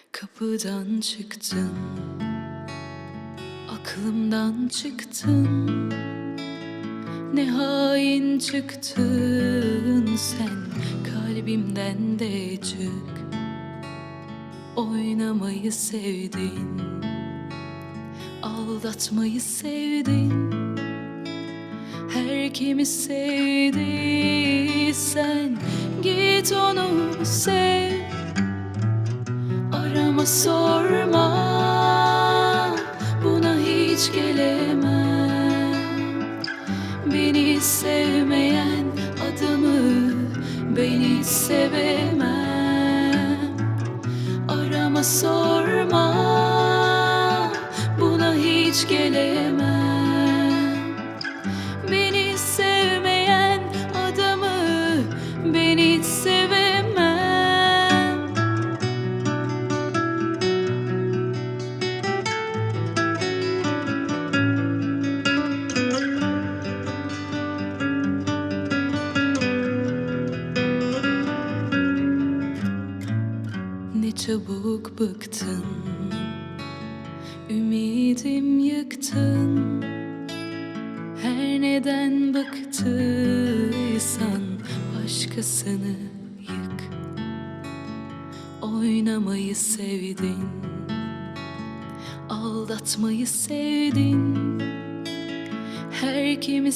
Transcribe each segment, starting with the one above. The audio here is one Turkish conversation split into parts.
Kapıdan çıktın, aklımdan çıktın. Ne hain çıktın sen, kalbimden de çık. Oynamayı sevdin, aldatmayı sevdin. Her kimi sevdiysen git onu sev. Arama sorma, buna hiç gelemem. Beni sevmeyen adamı beni sevemem. Arama sorma, buna hiç gelemem. Beni sevmeyen adamı beni sevemem. Ne çabuk bıktın, ümidim yıktın. Her neden bıktıysan başkasını yık. Oynamayı sevdin, aldatmayı sevdin. Her kimi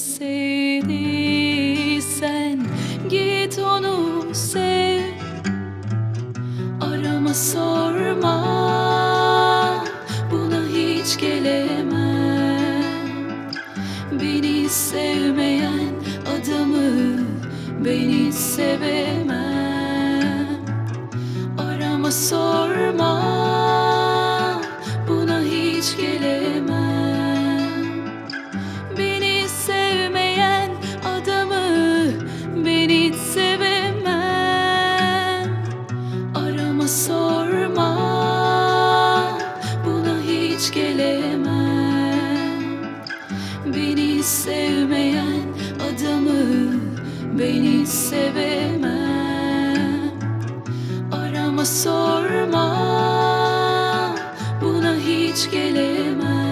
sevdiysen git onu sev. Arama sorma, buna hiç gelemem. Beni sevmeyen adamı beni sevemem. Arama sorma, buna hiç gelemem. Beni sevmeyen adamı beni sevemem. Arama sorma, buna hiç gelemem. Beni sevmeyen adamı beni sevemem. Arama sorma, buna hiç gelemem.